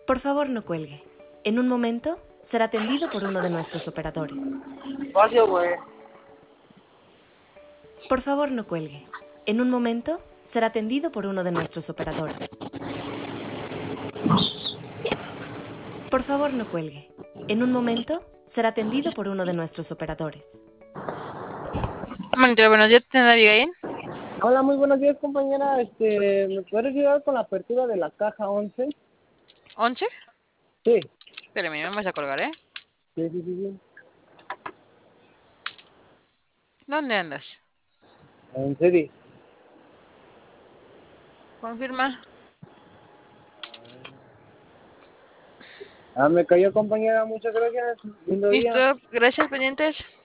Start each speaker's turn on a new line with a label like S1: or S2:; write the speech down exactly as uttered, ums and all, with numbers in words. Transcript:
S1: Por favor, no cuelgue. En un momento será atendido por uno de nuestros operadores.
S2: Espacio, güey.
S1: Por favor, no cuelgue. En un momento será atendido por uno de nuestros operadores. Por favor, no cuelgue. En un momento será atendido por uno de nuestros operadores.
S3: Monitor, buenos días, ¿tiene Abigail?
S2: Hola, muy buenos días, compañera. Este, ¿me puedes ayudar con la apertura de la caja once?
S3: ¿Once?
S2: Sí.
S3: Espérame, me vas a colgar, ¿eh?
S2: Sí, sí, sí, sí.
S3: ¿Dónde andas?
S2: En serio.
S3: Confirma.
S2: Ah, me cayó, compañera. Muchas gracias. Lindo día.
S3: Listo, gracias, pendientes.